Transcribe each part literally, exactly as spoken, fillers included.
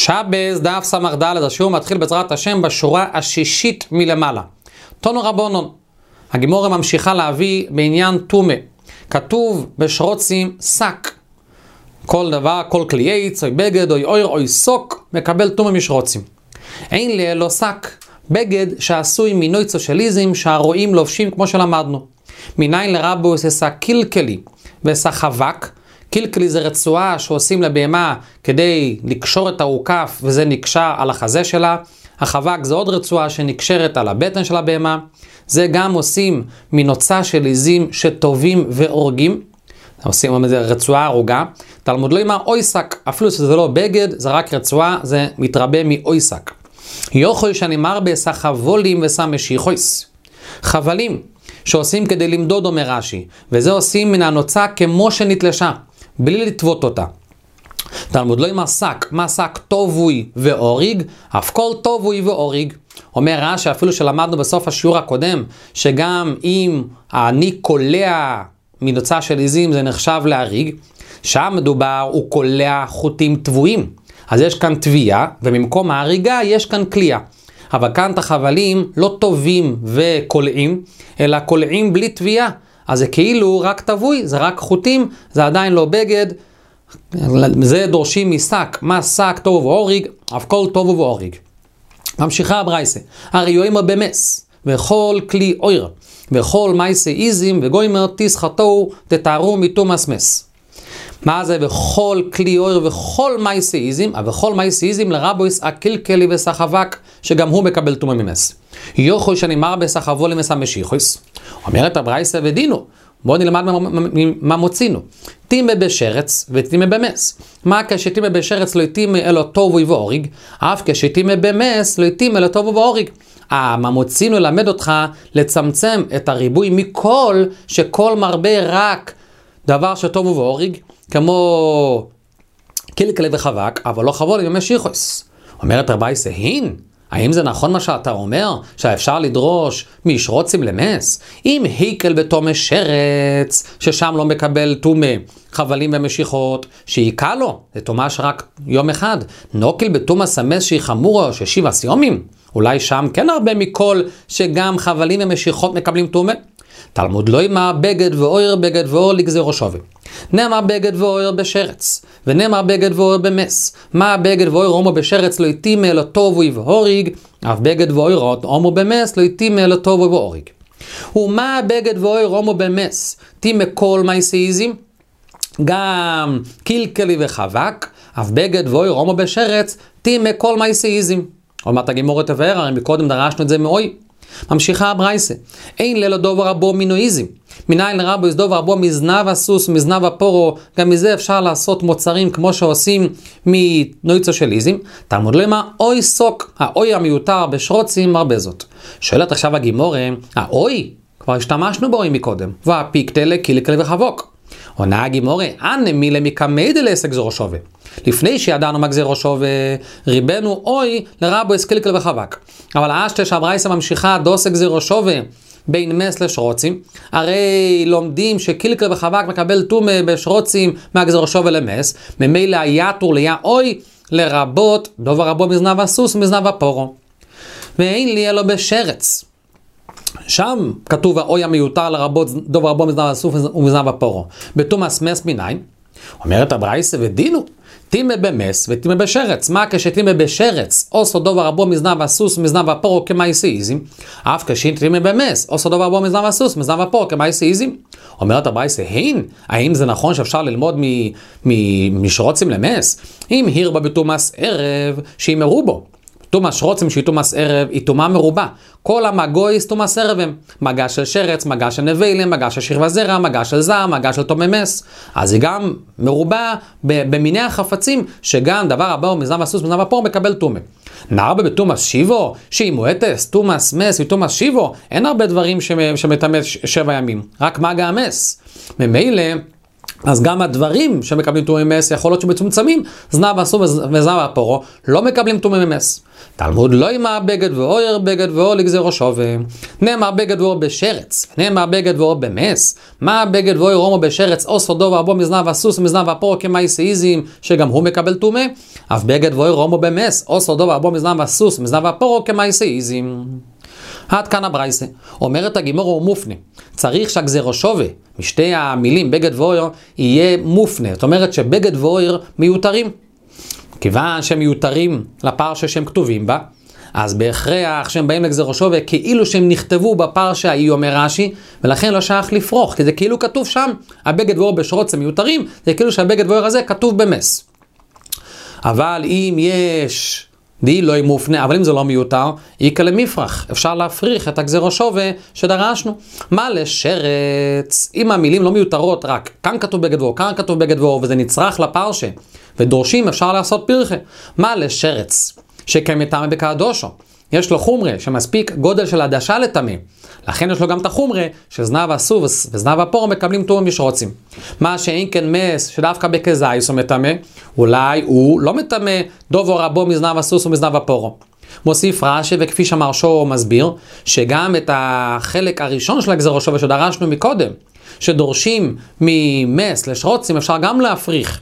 שבס דף סמך ד', השיעור מתחיל בעזרת השם בשורה השישית מלמעלה. תנו רבונון, הגימורה ממשיכה להביא בעניין תומה. כתוב בשרוצים שק. כל דבר, כל כלי עץ, או בגד, או אויר, או סוק, מקבל תומה משרוצים. אין לי לא שק, בגד שעשוי מנוי סוציאליזם שהרועים לובשים כמו שלמדנו. מניין לרבו עושה קילקלי ועשה חבק. קילקלי זה רצועה שעושים לבהמה כדי לקשור את העוקף וזה נקשר על החזה שלה. החבק זה עוד רצועה שנקשרת על הבטן של הבהמה. זה גם עושים מנוצה של עזים שטובים ואורגים. עושים רצועה ארוגה. תלמוד לא אמר אויסק, אפילו שזה לא בגד, זה רק רצועה, זה מתרבה מאויסק. יוכל שאני מרבה עשה חבולים ועשה משיחויס. חבלים שעושים כדי למדוד אומר רש"י, וזה עושים מן הנוצה כמו שנתלשה, בלי לטוות אותה. תלמוד לא אמר שק, מה שק טובוי ואוריג, אף כל טובוי ואוריג. אומר רש"י, אפילו שלמדנו בסוף השיעור הקודם, שגם אם אני קולע מנוצה של עזים זה נחשב להריג, שם מדובר הוא קולע חוטים טבועים. אז יש כאן טביעה, וממקום ההריגה יש כאן קליעה. אבל כאן את החבלים לא טובים וקולעים, אלא קולעים בלי טביעה. אז זה כאילו רק טבוי, זה רק חוטים, זה עדיין לא בגד. זה דורשים משק, מה שק טוב ואוריג, אף כל טוב ואוריג. ממשיכה הברייסה, הרי יוימר במס, וכל כלי אויר, וכל מייסה איזים, וגוימר תסחתו תתארו מתומס מס. מה זה וכל כלי אויר וכל מייסה איזים, וכל מייסה איזים לרבויס הקילקלי וסחבק, שגם הוא מקבל תומה ממס. יוכל שאני מר בסחבו למסה משיחויס. אומרת הברייסה ודינו, בואו נלמד מה מוצינו. תימה בשרץ ותימה במס. מה כשתימה בשרץ לא תימה אלו טובוי ואוריג, אף כשתימה במס לא תימה אלו טובוי ואוריג. אה, מה מוצינו ללמד אותך לצמצם את הריבוי מכל שכל מרבה רק דבר שטובו ואוריג, כמו קילקלי וחבק, אבל לא חבול עם משיחויס. אומרת הברייסה, הין, האם זה נכון מה שאתה אומר, שאפשר לדרוש משרוצים למס? אם היקל בתום שרץ, ששם לא מקבל תומה, חבלים ומשיכות, שיקה לו, זה תומש רק יום אחד. נוקיל בתום הסמס שהיא חמורה, ששיבה סיומים, אולי שם כן הרבה מכל, שגם חבלים ומשיכות מקבלים תומה. תלמוד לא אמר בגד ואויר בגד ואור לגזרו שווה. נאמר בגד ואויר בשרץ, ונאמר בגד ואויר במס. מה בגד ואויר הומו בשרץ לא יתימה אלא טובוי והוריג, אף בגד ואויר הומו במס לא יתימה אלא טובוי והוריג. ומה בגד ואויר הומו במס? תימה כל מייסאיזים, גם קילקלי וחבק, אף בגד ואויר הומו בשרץ, תימה כל מייסאיזים. אומרת הגימורה תבהר, הרי מקודם דרשנו את זה מאוי. ממשיכה הברייסה, אין לילה דובר רבו מינואיזם. מניין לרבו יש דובר רבו מזנב הסוס, מזנב הפורו, גם מזה אפשר לעשות מוצרים כמו שעושים מנויצו של איזם. תלמוד למה, אוי סוק, האוי המיותר בשרוצים הרבה זאת. שואלת עכשיו הגימורה, האוי, כבר השתמשנו באוי מקודם, והפיקטלה קילקלי וחבוק. עונה הגימורה, אנה מילה מקמד לעסק גזרו שווה. לפני שידענו מה גזרו שווה, ריבנו אוי לרבו אסקילקל וחבק. אבל האשתה שהברייסה ממשיכה דוסק גזרו שווה בין מס לשרוצים, הרי לומדים שקילקל וחבק מקבל תומה בשרוצים מהגזרו שווה למס, ממילא היתור ליה אוי לרבות דובר רבו מזנב הסוס ומזנב הפורו. ואין לי אלו בשרץ. שם כתוב האוי המיותר לרבות דובר רבו מזנב הסוס ומזנב הפורו. בתומס מס מיניים, אומרת הברייסה ודינו, תימה במס ותימה בשרץ. מה כשתימה בשרץ, עושו דובר רבו מזנב הסוס ומזנב הפורו כמייסאיזם, אף כשתימה במס, עושו דובר רבו מזנב הסוס ומזנב הפורו כמייסאיזם. אומרת הברייסה, הין, האם זה נכון שאפשר ללמוד משרוצים למס? אם הרבה בתומס ערב שימרו בו. תומס שרוצים שהיא תומס ערב, היא תומה מרובה. כל המגויס תומס ערב הם מגע של שרץ, מגע של נבלים, מגע של שכבה זרע, מגע של זעם, מגע של תוממס. אז היא גם מרובה במיני החפצים, שגם דבר הבא הוא מזנב הסוס, מזנב הפור מקבל תומה. נרבה בתומס שיבו, שהיא מועטס, תומס מס ותומס שיבו, אין הרבה דברים שמתאמץ שבע ימים, רק מגע המס. ממילא, אז גם הדברים שמקבלים טומאה ממס, יכול להיות שמצומצמים, זנב הסור וזנב הפורו, לא מקבלים טומאה ממס. תלמוד לא ימה בגד ואויר בגד ואור לגזרו שווה. נאמר בגד ואור בשרץ, נאמר בגד ואור במס. מה בגד ואויר רומו בשרץ, או סודו וארבו מזנב הסוס ומזנב הפורו כמייסאיזם, שגם הוא מקבל טומאה. אף בגד ואויר רומו במס, או סודו וארבו מזנב הסוס ומזנב הפורו כמייסאיזם. עד כאן הברייסה. אומרת הגימור הוא מופנה. צריך שהגזרו שווה, משתי המילים בגד ואויר, יהיה מופנה. זאת אומרת שבגד ואויר מיותרים. כיוון שהם מיותרים לפרשה שהם כתובים בה, אז בהכרח שהם באים לגזרו שווה, כאילו שהם נכתבו בפרשה, היא אומר רש"י, ולכן לא שייך לפרוח, כי זה כאילו כתוב שם, הבגד ואויר בשרוץ הם מיותרים, זה כאילו שהבגד ואויר הזה כתוב במס. אבל אם יש די לא מופנה, אבל אם זה לא מיותר, איקה למפרח. אפשר להפריך את הגזרו שווה שדרשנו. מה לשרץ? אם המילים לא מיותרות, רק כאן כתוב בגד ואור, כאן כתוב בגד ואור, וזה נצרך לפרשה, ודורשים, אפשר לעשות פרחה. מה לשרץ? שכמטמא בקדושו. יש לו חומרה שמספיק גודל של עדשה לטמא. לכן יש לו גם את החומרה שזנב הסוס וזנב הפורו מקבלים טומאה משרוצים. מה שאין כן מס שדווקא בכזייס הוא מטמא, אולי הוא לא מטמא דובו רבו מזנב הסוס ומזנב הפורו. מוסיף רש"י, וכפי שמרשו מסביר, שגם את החלק הראשון של הגזרו שווה שדרשנו מקודם, שדורשים ממס לשרוצים, אפשר גם להפריך.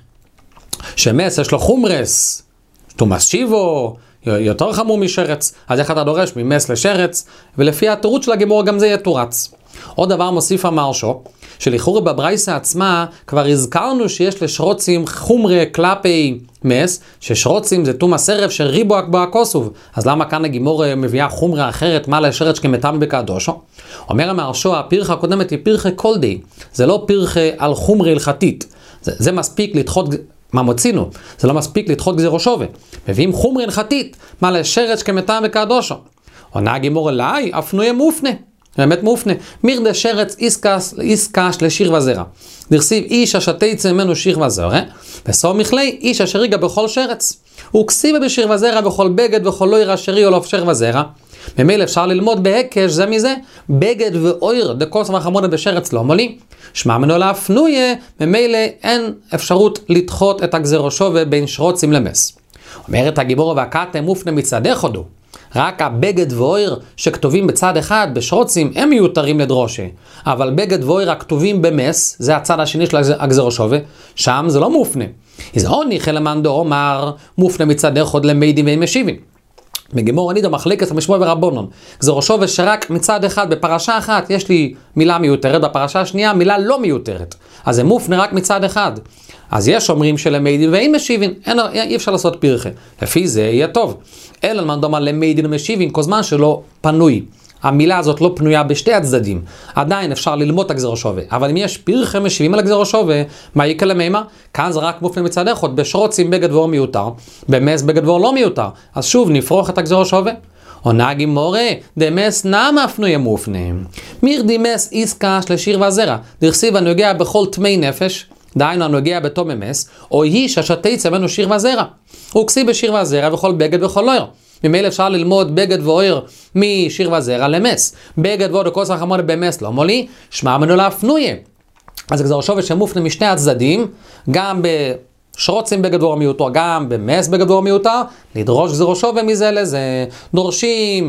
שמס יש לו חומרס, תומאס שיבו, יותר חמור משרץ, אז איך אתה דורש ממס לשרץ, ולפי התירוץ של הגימור גם זה יהיה תורץ. עוד דבר מוסיף המרשו, שלכאורה בברייסה עצמה כבר הזכרנו שיש לשרוצים חומרה כלפי מס, ששרוצים זה תומאס ערב שריבו אקבו כוסוב. אז למה כאן הגימור מביאה חומרה אחרת, מה לשרץ כמטמא בקדושו? אומר המרשו, הפרחה הקודמת היא פרחה כל די, זה לא פרחה על חומרה הלכתית, זה, זה מספיק לדחות מה מוצינו, זה לא מספיק לדחות גזרו שווה. מביאים חומרה הלכתית, מה לשרץ כמטמא בקדושו. עונה הגימור אליי, אף נויה מופנה. באמת מופנה. מירדה שרץ איסקש לשיר וזרע. דרסיב איש אשר תצא ממנו שיר וזרע, וסור מכלי איש אשר ריגע בכל שרץ. וכסיבה בשיר וזרע וכל בגד וכל לא ירא שרי או שיר וזרע. ממילא אפשר ללמוד בהקש זה מזה, בגד ואויר דקוס וחמונה בשרץ לא מולי. שמע מנו להפנויה, ממילא אין אפשרות לדחות את הגזרו שווה בין שרוצים למס. אומרת הגיבור והקטע מופנה מצד אחד הוא. רק הבגד ואויר שכתובים בצד אחד בשרוצים הם מיותרים לדרושה, אבל בגד ואויר הכתובים במס, זה הצד השני של הגזרו שווה, שם זה לא מופנה. אז עוני חלמן דור אומר מופנה מצד אחד למיידים והם משיבים. בגימור הנידה מחלקת המשמוע ורבונון. גזרו שווה שרק מצד אחד בפרשה אחת יש לי מילה מיותרת, בפרשה השנייה מילה לא מיותרת. אז זה מופנה רק מצד אחד. אז יש אומרים שלמיידין ואין משיבין, אין, אי אפשר לעשות פרחה. לפי זה יהיה טוב. אלא למן דומה למיידין ומשיבין, כל זמן שלא פנוי. המילה הזאת לא פנויה בשתי הצדדים. עדיין אפשר ללמוד את הגזרו שווה. אבל אם יש פרחה משיבים על הגזרו שווה, מה יקרה למימה? כאן זה רק מופנה מצד אחד, בשרוצים בגד ואור מיותר, במס בגד ואור לא מיותר. אז שוב נפרוח את הגזרו שווה. עונה הגימורה, דמס נמה פנויה מופנה. מיר דימס איסקש לשיר וזרע. דרסיב הנוגע בכל תמי נפש, דהיינו הנוגע בתום ממס, או איש אשר תצא ממנו שיר וזרע. וכסי בשיר וזרע וכל בגד וכל אויר. ממילא אפשר ללמוד בגד ואויר משיר וזרע למס. בגד ואויר דקוס וחמונה במס לא מולי, שמע מנו להפנויה. אז הגזרו שווה שמופנה משני הצדדים, גם בשרוצים בגד ואויר מיותר, גם במס בגד ואויר מיותר, לדרוש גזרו שווה מזה לזה. דורשים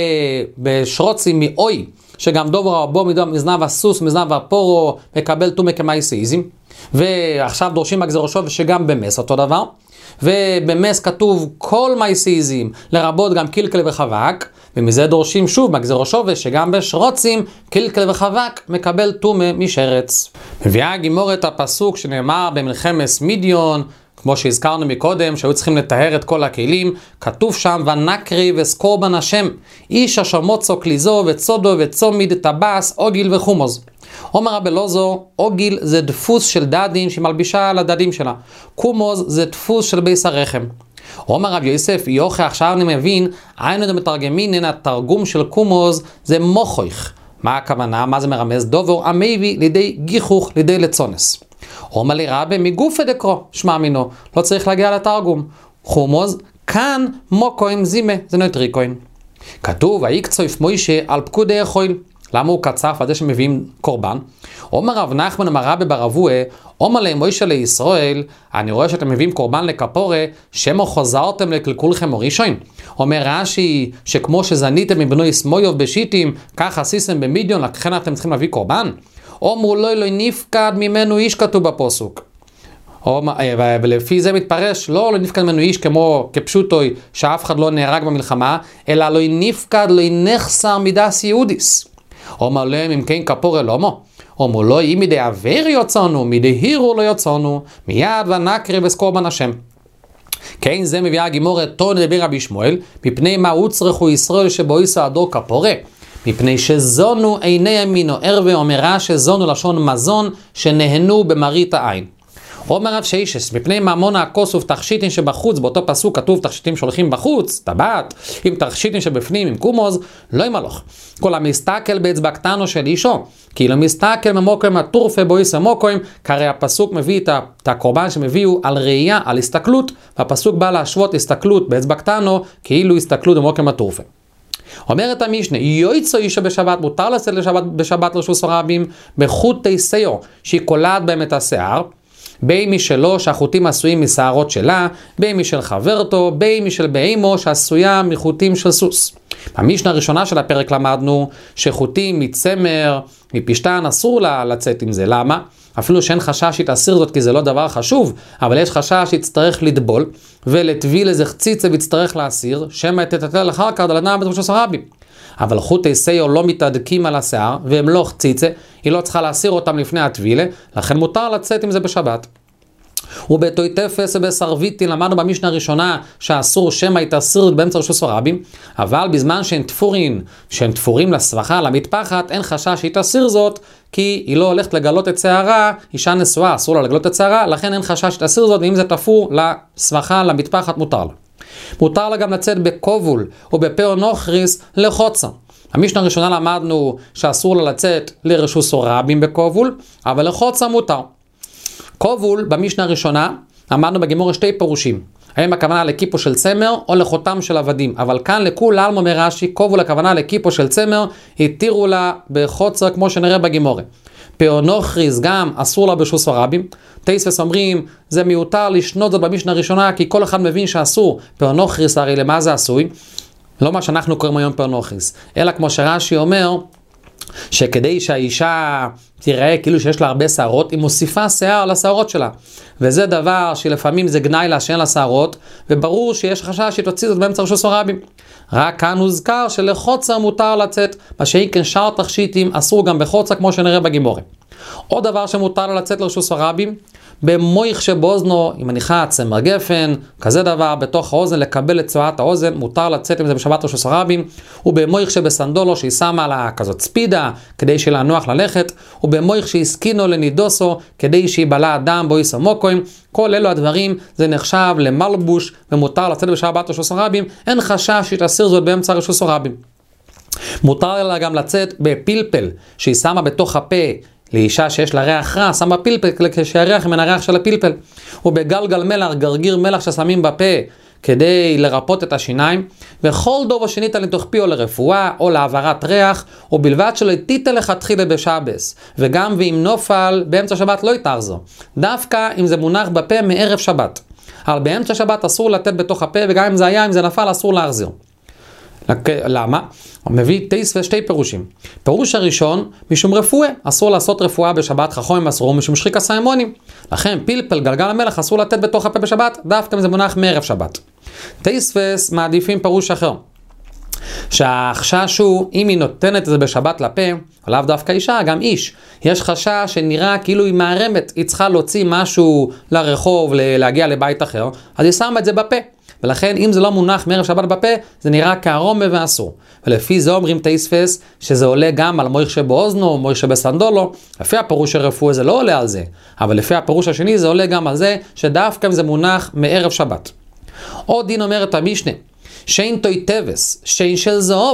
בשרוצים מאוי, שגם דובר רבו מזנב הסוס, מזנב הפורו, מקבל טומאה כמייסאיזם. ועכשיו דורשים הגזרו שווה שגם במס אותו דבר. ובמס כתוב כל מייסאיזם, לרבות גם קלקל וחבק, ומזה דורשים שוב מהגזרו שווה שגם בשרוצים קלקל וחבק מקבל טומאה משרץ. מביאה הגימור את הפסוק שנאמר במלחמת מדיון, כמו שהזכרנו מקודם, שהיו צריכים לטהר את כל הכלים, כתוב שם, ונקריב וקורבן השם, איש אשר מוצו כליזו וצודו וצומיד טבס, אוגיל וחומוז. אומר רבי אלעזר, אוגיל זה דפוס של דדים שמלבישה על הדדים שלה. קומוז זה דפוס של ביס הרחם. אומר רב יוסף, יוחי עכשיו אני מבין, היינו מתרגמין, התרגום של קומוז זה מוחויך. מה הכוונה? מה זה מרמז? דובר המביא לידי גיחוך, לידי לצונס. אומר לי רבי מגופה דקרו, שמע מינו, לא צריך להגיע לתרגום. חומוז, כאן מוקוים זימה, זה נוטריקוין. כתוב, ויקצויף מוישה על פקודי החויל. למה הוא קצר על זה שמביאים קורבן? אומר רב נחמן אמר רבי בר אבוה, אומר להם מוישה לישראל, אני רואה שאתם מביאים קורבן לכפורה, שמו חוזרתם לקלקולכם או ראשון. אומר רש"י, שכמו שזניתם מבנוי סמויוב בשיטים, כך עשיתם במדיון, לכן אתם צריכים להביא קורבן? אומרו לא, לא נפקד ממנו איש, כתוב בפסוק. ולפי זה מתפרש, לא לא נפקד ממנו איש כמו כפשוטוי, שאף אחד לא נהרג במלחמה, אלא לא נפקד, לא נחסר מידס יהודיס. אומר להם, אם כן כפורה לא מו. אומר לא, אם מדי עבר יוצאנו, מדי הירו לא יוצאנו, מיד ונקרא בסקורבן השם. כן, זה מביאה הגימור תון דבר רבי שמואל, מפני מה הוצרכו ישראל שבו יסעדו כפורה. מפני שזונו עיני ימינו, ערווה אומרה שזונו לשון מזון שנהנו במראית העין. אומר רב שיישס, מפני ממון הכוסוף תכשיטים שבחוץ, באותו פסוק כתוב תכשיטים שהולכים בחוץ, טבעת, עם תכשיטים שבפנים, עם קומוז, לא ימלוך. כל המסתכל באצבע קטנו של אישו, כי לא מסתכל ממוקם הטורפה בו יסע מוקם, כרי הפסוק מביא את הקורבן שמביאו על ראייה, על הסתכלות, והפסוק בא להשוות הסתכלות באצבע קטנו, כאילו הסתכלות במוקם הטורפה. אומרת המשנה, יויצו אישה בשבת, מותר לצאת לשבת בשבת לרשות הרבים, בחוטי שיער, שהיא קולעת בהם את השיער, בין משלו שהחוטים עשויים משערות שלה, בין משל חברתו, בין משל בהימו שעשויה מחוטים של סוס. במשנה הראשונה של הפרק למדנו שחוטים מצמר, מפשטן, אסור לה לצאת עם זה. למה? אפילו שאין חשש שתסיר זאת כי זה לא דבר חשוב, אבל יש חשש שיצטרך לטבול ולטביל איזה חציצה ויצטרך להסיר, שמא תתתל אחר כך דלנה בתרוש הסרבים. אבל חוטי שיער לא מתהדקים על השיער והם לא חציצה, היא לא צריכה להסיר אותם לפני הטבילה, לכן מותר לצאת עם זה בשבת. ובתוי תפס ובסרביטין למדנו במשנה הראשונה שאסור שמא יתסיר באמצע רשות הרבים, אבל בזמן שהן תפורין, שהן תפורים לסבכה, למטפחת, אין חשש שהיא תסיר זאת, כי היא לא הולכת לגלות את שערה, אישה נשואה, אסור לה לגלות את שערה, לכן אין חשש שתסיר זאת, ואם זה תפור לסבכה, למטפחת, מותר לה. מותר לה גם לצאת בקובול או בפאו נוכריס לחוצה. המשנה הראשונה למדנו שאסור לה לצאת לרשות הרבים בקובול, אבל לחוצה מותר. קובול במשנה הראשונה למדנו בגימור שתי פירושים. האם הכוונה לקיפו של צמר או לחותם של עבדים. אבל כאן לכול אלמו מרש"י, קובול הכוונה לקיפו של צמר, התירו לה בחוצה כמו שנראה בגימורה. פאו נוכריס גם אסור לה ברשות הרבים. תייספס אומרים, זה מיותר לשנות זאת במשנה הראשונה, כי כל אחד מבין שאסור. פאו נוכריס הרי למה זה עשוי? לא מה שאנחנו קוראים היום פאו נוכריס, אלא כמו שרש"י אומר, שכדי שהאישה תראה כאילו שיש לה הרבה שערות, היא מוסיפה שיער על השערות שלה. וזה דבר שלפעמים זה גנאי לה שאין לה שערות, וברור שיש חשש שתוציא זאת באמצע רשות הרבים. רק כאן הוזכר שלחוצה מותר לצאת, מה שאין שאר תכשיטים אסור גם בחוצה כמו שנראה בגימורה. עוד דבר שמותר לצאת לרשות הרבים, במויך שבאוזנו, היא מניחה צמר גפן, כזה דבר, בתוך האוזן, לקבל את צועת האוזן, מותר לצאת עם זה בשבת רשות הרבים, ובמויך שבסנדולו, שהיא שמה לה כזאת ספידה, כדי שיהיה לה נוח ללכת, ובמויך שהסכינו לנידוסו, כדי שיבלה אדם בו יסע מוקוים, כל אלו הדברים, זה נחשב למלבוש, ומותר לצאת בשבת רשות הרבים, אין חשש שתסיר זאת באמצע רשות הרבים. מותר לה גם לצאת בפלפל, שהיא שמה בתוך הפה, לאישה שיש לה ריח רע, שמה פלפל, כשהריח מן הריח של הפלפל. ובגלגל מלח, גרגיר מלח ששמים בפה, כדי לרפות את השיניים. וכל דובר שנית לתוך פי או לרפואה, או להעברת ריח, או בלבד שלא תיתה לכתחילה בשבס. וגם ואם נופל, באמצע שבת לא יתר זו. דווקא אם זה מונח בפה מערב שבת. אבל באמצע שבת אסור לתת בתוך הפה, וגם אם זה היה, אם זה נפל, אסור להחזיר. למה? הוא מביא תייס ושתי פירושים. פירוש הראשון, משום רפואה. אסור לעשות רפואה בשבת, חכמים אסור, משום שחיקה סיימונים. לכן פלפל, גלגל המלח, אסור לתת בתוך הפה בשבת, דווקא אם זה מונח מערב שבת. תייס מעדיפים פירוש אחר. שהחשש הוא, אם היא נותנת את זה בשבת לפה, עליו דווקא אישה, גם איש, יש חשש שנראה כאילו היא מערמת, היא צריכה להוציא משהו לרחוב, להגיע לבית אחר, אז היא שמה את זה בפה. ולכן אם זה לא מונח מערב שבת בפה, זה נראה כארומה ואסור. ולפי זה אומרים תייספס, שזה עולה גם על מויך שבאוזנו, מויך שבסנדולו. לפי הפירוש הרפואי זה לא עולה על זה, אבל לפי הפירוש השני זה עולה גם על זה, שדווקא אם זה מונח מערב שבת. עוד דין אומרת המשנה, שאין תוי טבס, שאין של זהוב,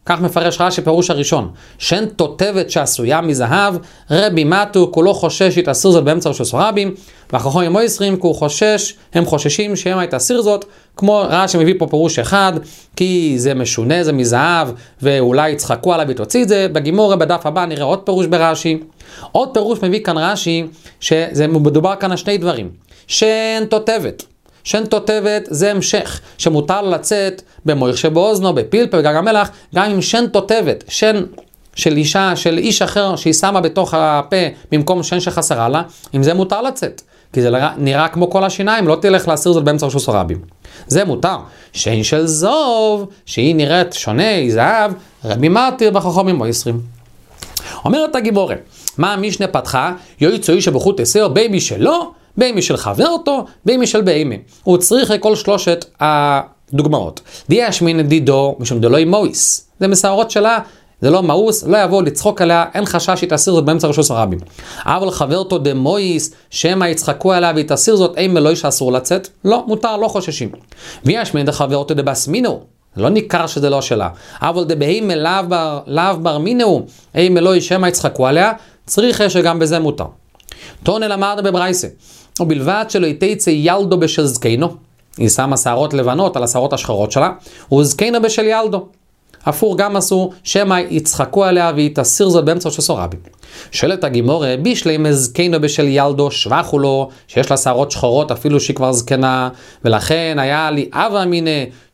כך מפרש רש"י פירוש הראשון, שאין תותבת שעשויה מזהב, רבי מתו כולו חושש יתאסיר זאת באמצע רשוס רבים, והחכמים מויסרים כי הוא חושש, הם חוששים שהם יתאסיר זאת, כמו רש"י מביא פה פירוש אחד, כי זה משונה, זה מזהב, ואולי יצחקו עליו ותוציא את זה. בגימורה בדף הבא נראה עוד פירוש ברש"י. עוד פירוש מביא כאן רש"י, שזה מדובר כאן על שני דברים, שאין תותבת. שן תותבת זה המשך, שמותר לצאת במויך שבאוזנו, בפלפל, בגג המלח, גם עם שן תותבת, שן של אישה, של איש אחר שהיא שמה בתוך הפה במקום שן שחסרה לה, עם זה מותר לצאת, כי זה נראה כמו כל השיניים, לא תלך להסיר זאת באמצע רשוס רבים. זה מותר. שן של זוב, שהיא נראית שונה, היא זהב, רבי מתיר בחכמים מויסרים. אומרת הגימורה, מה המשנה פתחה? יועצו איש בחוט עשר, בימי שלו, בימי של חבר אותו, בימי של בימי. הוא צריך כל שלושת הדוגמאות. דיאש מן דידו, משום דלוי מויס. זה מסערות שלה, זה לא מאוס, לא יבוא לצחוק עליה, אין חשש שתסיר זאת באמצע רשוס רבים. אבל חבר אותו דמויס, שמה יצחקו עליה ותסיר זאת, אין מלוי שאסור לצאת? לא, מותר, לא חוששים. ויש מן דחבר אותו דבסמינו. לא ניכר שזה לא שלה. אבל דבהימה לאו בר, לאו בר מינו, אין מלוי שמה יצחקו עליה, צריך שגם בזה מותר. תונה למדנו בברייסה. ובלבד שלא יתייצא ילדו בשל זקנו, היא שמה שערות לבנות על השערות השחרות שלה, וזקנו בשל ילדו. אפור גם עשו שמה יצחקו עליה ויתסיר זאת באמצע רשוס רבים. שואלת הגימורה, בישלי מזקנו בשל ילדו שבחו לו, שיש לה שערות שחורות אפילו שהיא כבר זקנה, ולכן היה לי אבא מינה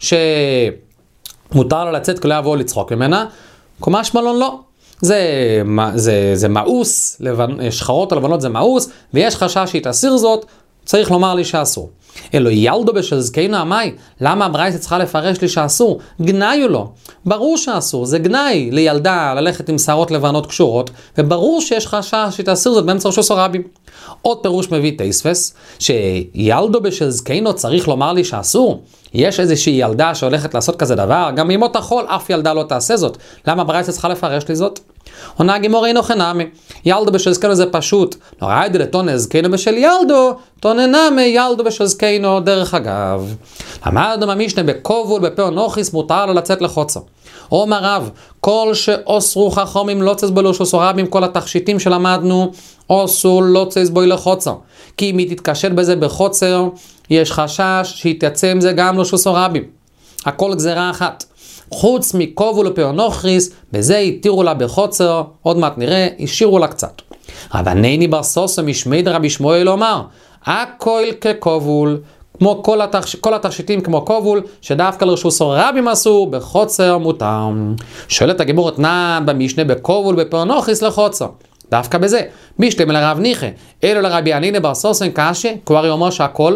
שמותר לה לצאת כולה יבוא לצחוק ממנה, קומש מלון לא. זה, זה, זה מאוס, לבנ... שחרות הלבנות זה מאוס, ויש חשש שהיא תסיר זאת, צריך לומר לי שאסור. אלו ילדו בשל זקנו עמי, למה הברייתא צריכה לפרש לי שאסור? גנאי הוא לא. ברור שאסור, זה גנאי לילדה ללכת עם שערות לבנות קשורות, וברור שיש חשש שהיא תסיר זאת באמצע רשוס רבים. עוד פירוש מביא תייספס, שילדו בשל זקנו צריך לומר לי שאסור. יש איזושהי ילדה שהולכת לעשות כזה דבר, גם מימות החול אף ילדה לא תעשה זאת. למה הברייתא צריכה לפרש לי זאת? עונה הגימורה אינו חנמי, ילדו בשל זקנו זה פשוט, לא ראיתי לתונה זקנו בשל ילדו, תונה נמי ילדו בשל זקנו דרך אגב. למדנו במשנה בקובול בפה אנוכיס מותר לו לצאת לחוצה. אומר רב, כל שאוסרו חכמים לא צז בו לשוס רבים, כל התכשיטים שלמדנו, אוסור לא צז בו לחוצה. כי אם היא תתקשט בזה בחוצר, יש חשש שיתייצא עם זה גם לשוס רבים. הכל גזרה אחת. חוץ מקובול ופה אנוכיס, בזה התירו לה בחוצר, עוד מעט נראה, השאירו לה קצת. רבנני בר סוסו משמי דרבי שמואל אומר, הכל כקובול, כמו כל, התכשי... כל התכשיטים כמו קובול, שדווקא לרשוס רבים אסור, בחוצר מותר. שואלת הגימורת נא במשנה בקובול בפה אנוכיס לחוצר. דווקא בזה, בישלם לרב ניחא, אלו לרבי ענינא בר סוסו קשיא, כבר יאמר שהכל,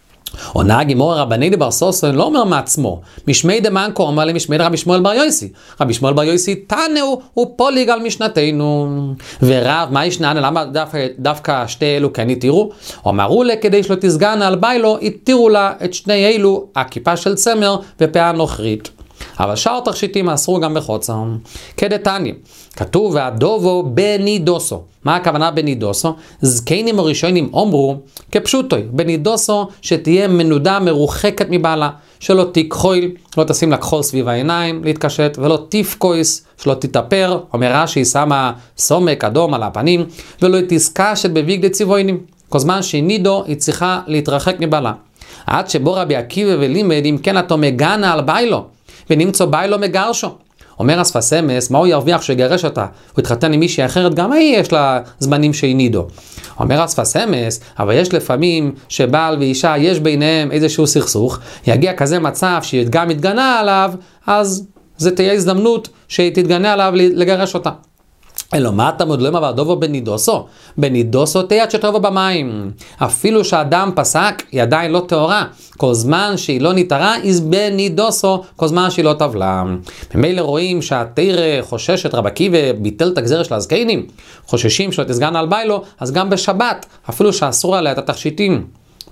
עונה הגימורה רבני בר סוסו לא אומר מעצמו, משמי דמנקו אומר למשמי רבי שמואל בר יוסי. רבי שמואל בר יוסי תנאו הוא פוליג על משנתנו. ורב, מה ישנן? למה דווקא, דווקא שתי אלו כן התירו? אמרו לה כדי שלא תסגן על ביילו, התירו לה את שני אלו, הכיפה של צמר ופאה נוכרית. אבל שאר תכשיטים אסרו גם בחוצר. כדתניא, כתוב והדובו בנידוסו. מה הכוונה בנידוסו? זקנים הראשונים אומרו כפשוטוי, בנידוסו שתהיה מנודה מרוחקת מבעלה, שלא תיקחויל, לא תשים לה כחול סביב העיניים להתקשט, ולא תפקויס, שלא תתאפר, אומרה שהיא שמה סומק אדום על הפנים, ולא תסקשת בביגדי צבוינים. כל זמן שהיא נידו, היא צריכה להתרחק מבעלה. עד שבו רבי עקיבא ולימד, אם כן אתה מגנה על ביילו, ונמצא ביילו מגרשו. אומר אספס אמס, מה הוא ירוויח שיגרש אותה? הוא התחתן עם מישהי אחרת, גם היא יש לה זמנים שהיא נידו. אומר אספס אמס, אבל יש לפעמים שבעל ואישה יש ביניהם איזשהו סכסוך, יגיע כזה מצב שהיא גם מתגנה עליו, אז זה תהיה הזדמנות שהיא תתגנה עליו לגרש אותה. אלא מה אתה מודלם אבל דובו בנידוסו? בנידוסו תהיה שטובו במים. אפילו שהאדם פסק, היא עדיין לא טהורה. כל זמן שהיא לא ניתרה, היא בנידוסו, כל זמן שהיא לא טבלה. ממילא רואים שהתירה חוששת, רב עקיבא ביטל את הגזרה של הזקנים, חוששים שלא תסגן על ביילו, אז גם בשבת, אפילו שאסור עליה את התכשיטים,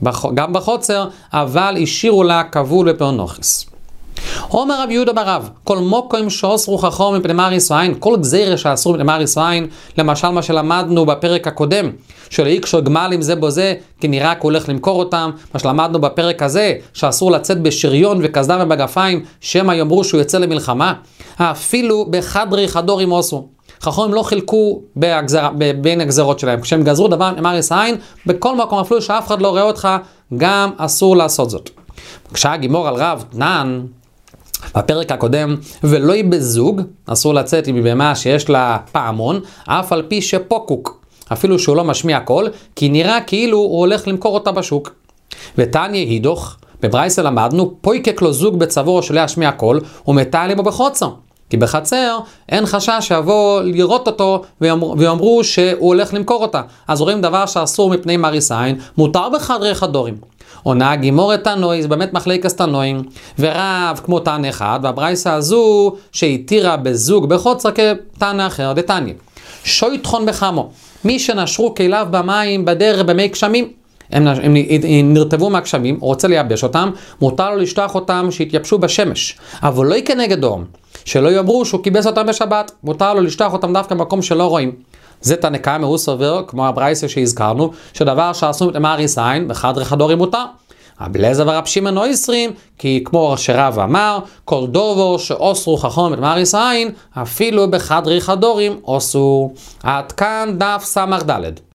גם בחוצר, אבל השאירו לה כבול בפאה אנוכיס. אומר רב יהודה ברב, כל מוקוים שאוסרו חכמים מפני מר ישראל, כל גזירה שאסרו מפני מר ישראל, למשל מה שלמדנו בפרק הקודם, שלא יקשור גמלים זה בו זה, כי נראה כי הולך למכור אותם, מה שלמדנו בפרק הזה, שאסור לצאת בשריון וקסדה ובגפיים, שמא יאמרו שהוא יצא למלחמה. אפילו בחדרי חדורים עשו. חכמים לא חילקו בהגזר, בין הגזרות שלהם. כשהם גזרו דבר ממאריס העין, בכל מקום אפילו שאף אחד לא רואה אותך, גם אסור לעשות זאת. כשהיה גימור על רב תנן, בפרק הקודם, ולא היא בזוג, אסור לצאת עם בהמה שיש לה פעמון, אף על פי שפוקוק, אפילו שהוא לא משמיע קול, כי נראה כאילו הוא הולך למכור אותה בשוק. ותניה הידוך, בברייסה למדנו, פויקק לו זוג בצבור שלא ישמיע קול, ומתעלים בו בחוצר. כי בחצר אין חשש שיבוא לראות אותו ויאמרו שהוא הולך למכור אותה. אז רואים דבר שאסור מפני מאריס עין, מותר בחדרי חדורים. עונה גימור את תנוי, זה באמת מחלקת תנועים, ורב כמו תנא אחד, והברייסה הזו שהתירה בזוג בחוצר כתנא אחר, דתניא. שויטחון בחמו, מי שנשרו כליו במים בדרך במי גשמים, הם, הם, הם נרטבו מהגשמים, הוא רוצה לייבש אותם, מותר לו לשטוח אותם שיתייבשו בשמש, אבל לא כנגדו, שלא יאמרו שהוא קיבס אותם בשבת, מותר לו לשטוח אותם דווקא במקום שלא רואים. זה תנקה הוא סובר, כמו הברייסה שהזכרנו, שדבר שעשו את מאריס עין, בחדרי חדורים מותר. הבלעזר ורב שמעון אויסרים, כי כמו שרב אמר, כל דובו שאוסרו חכם את מאריס עין, אפילו בחדרי חדורים אוסור. עד כאן דף סמך ד'.